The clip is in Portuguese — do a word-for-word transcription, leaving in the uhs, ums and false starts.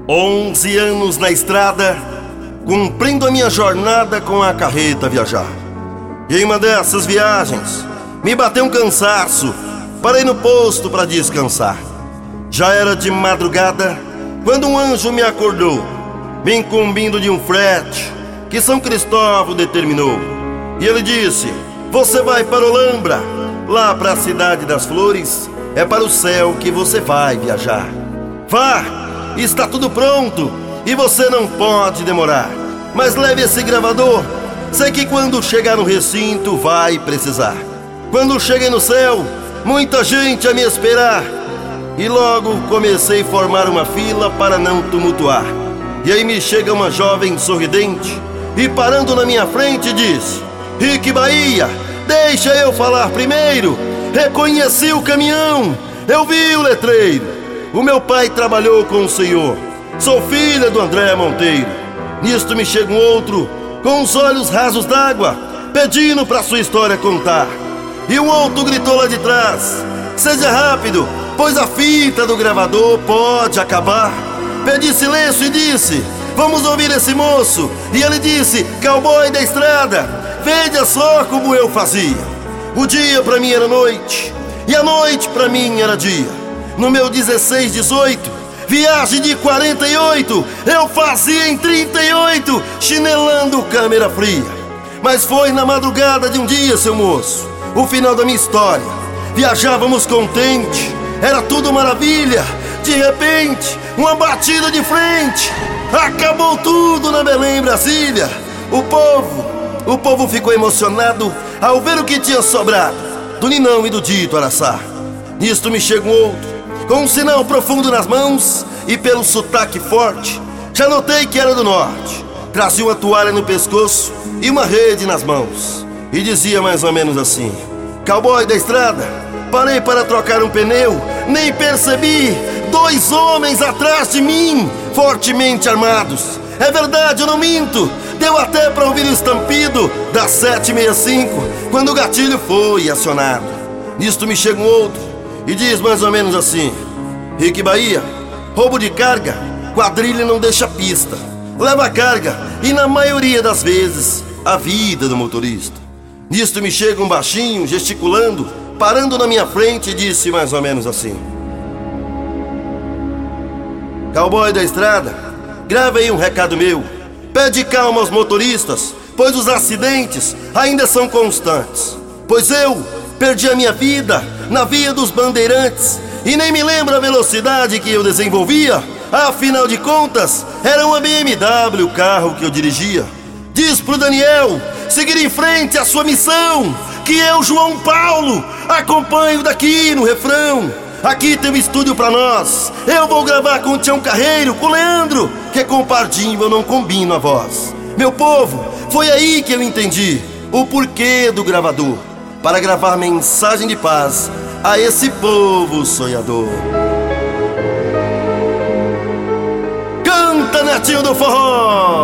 Onze anos na estrada, cumprindo a minha jornada com a carreta viajar. E em uma dessas viagens, me bateu um cansaço, parei no posto para descansar. Já era de madrugada, quando um anjo me acordou, me incumbindo de um frete que São Cristóvão determinou. E ele disse: você vai para Olambra, lá para a cidade das flores, é para o céu que você vai viajar. Vá, está tudo pronto e você não pode demorar. Mas leve esse gravador, sei que quando chegar no recinto vai precisar. Quando cheguei no céu, muita gente a me esperar, e logo comecei a formar uma fila para não tumultuar. E aí me chega uma jovem sorridente e parando na minha frente diz: Rick Bahia, deixa eu falar primeiro. Reconheci o caminhão, eu vi o letreiro. O meu pai trabalhou com o senhor, sou filha do André Monteiro. Nisto me chega um outro, com os olhos rasos d'água, pedindo pra sua história contar. E um outro gritou lá de trás: seja rápido, pois a fita do gravador pode acabar. Pedi silêncio e disse: vamos ouvir esse moço. E ele disse: cowboy da estrada, veja só como eu fazia. O dia pra mim era noite, e a noite pra mim era dia. No meu dezesseis, dezoito, viagem de quarenta e oito, eu fazia em trinta e oito, chinelando câmera fria. Mas foi na madrugada de um dia, seu moço, o final da minha história. Viajávamos contente, era tudo maravilha. De repente, uma batida de frente, acabou tudo na Belém, Brasília. O povo, o povo ficou emocionado ao ver o que tinha sobrado do Ninão e do Dito Araçá. Nisto me chega um outro, com um sinal profundo nas mãos e pelo sotaque forte, já notei que era do norte. Trazia uma toalha no pescoço e uma rede nas mãos, e dizia mais ou menos assim: cowboy da estrada, parei para trocar um pneu, nem percebi, dois homens atrás de mim, fortemente armados. É verdade, eu não minto, deu até para ouvir o estampido das sete e sessenta e cinco, quando o gatilho foi acionado. Nisto me chega um outro e diz mais ou menos assim: Rick Bahia, roubo de carga, quadrilha não deixa pista, leva a carga e na maioria das vezes a vida do motorista. Nisto me chega um baixinho gesticulando, parando na minha frente e disse mais ou menos assim: cowboy da estrada, grava aí um recado meu, pede calma aos motoristas, pois os acidentes ainda são constantes. Pois eu perdi a minha vida na via dos bandeirantes e nem me lembro a velocidade que eu desenvolvia. Afinal de contas, era uma B M W o carro que eu dirigia. Diz pro Daniel seguir em frente a sua missão, que eu, João Paulo, acompanho daqui no refrão. Aqui tem um estúdio pra nós, eu vou gravar com o Tião Carreiro, com o Leandro, que com o Pardinho eu não combino a voz. Meu povo, foi aí que eu entendi o porquê do gravador, para gravar mensagem de paz a esse povo sonhador. Canta, Netinho do Forró!